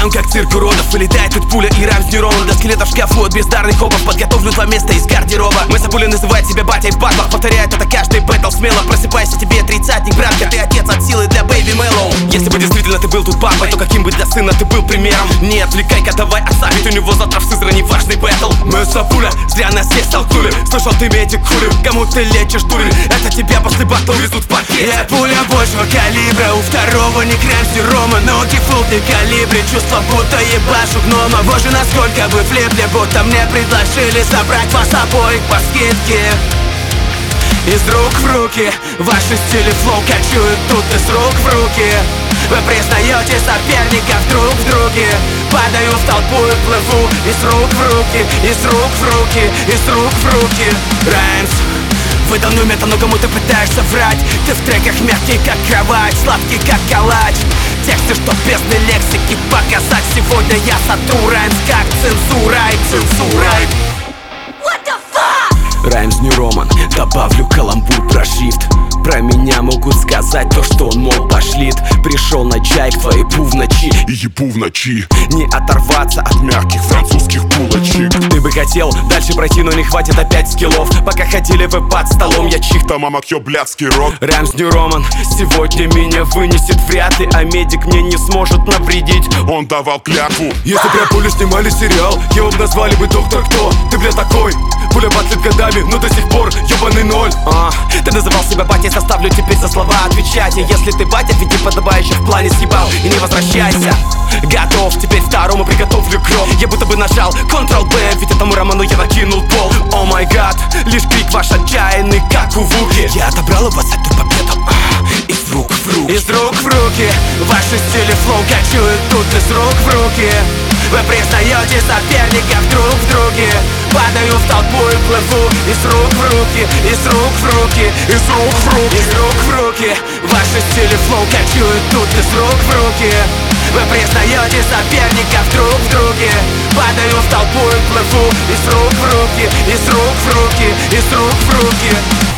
Там как цирк уродов, вылетает тут пуля и рам с нейроном. До скелетов в шкафу от бездарных обов подготовлю два места из гардероба. Мы забыли называть себя батей в батлах, повторяют это каждый бэтл. Смело просыпайся, тебе тридцатник, братка, ты отец от силы для Baby Mellow. Если бы действительно ты был тут папой, то каким бы для сына ты был примером? Не отвлекай-ка, давай отставь, ведь у него завтра в Сызрани важный бэтл. Мы пуля, зря нас здесь толкнули. Слышал, ты медик курил, кому ты лечишь дурень? Это тебя после батла везут в пакете. Я пуля большего калибра, у второго не крэмси рома. Ноги фулл не калибре, чувство будто ебашу гнома. Боже, насколько вы влепли, будто мне предложили забрать вас обоих по скидке. Из рук в руки, ваши стили флоу качуют тут из рук в руки. Вы признаете соперников друг в друге. Падаю в толпу и плыву из рук в руки, из рук в руки, из рук в руки. Раймс выданную мета, но кому ты пытаешься врать? Ты в треках мягкий как кровать, сладкий как калач. Тексты, что бездны лексики показать. Сегодня я сотру раймс как цензурой, цензурой. Раймс New Roman, добавлю каламбур про шрифт. Про меня могут сказать то, что он, мол, пошлит. Пришел на чай к твоему в ночи и ебу в ночи. Не оторваться от мягких французских булочек. Ты бы хотел дальше пройти, но не хватит опять скиллов. Пока ходили вы под столом, я чих-то мама кьё блядский рот. Раймс New Roman сегодня меня вынесет вряд ли, а медик мне не сможет навредить. Он давал клятву. Если про пулю снимали сериал, его бы назвали бы Доктор Кто. Ты, бля, такой, пуля батлит годами, но до сих пор ебаный ноль. Ты называл себя батей, заставлю теперь за слова отвечать. И если ты батя, веди подобающий в плане съебал и не возвращайся. Готов, теперь второму приготовлю кровь. Я будто бы нажал Ctrl-B, ведь этому Роману я накинул пол. О май гад, лишь крик ваш отчаянный, как у Вуки. Я отобрал у вас эту победу из рук в руки. Из рук в руки, ваши стили флоу качуют тут из рук в руки. Вы признаете соперников друг в друге. Падаю в толпу и плыву из рук в руки, из рук в руки, из рук в руки, из рук в руки. Ваши стили флоу качуют тут из рук в руки. Вы признаете соперников друг в друге. Падаю в толпу и плыву из рук в руки, из рук в руки, из рук в руки.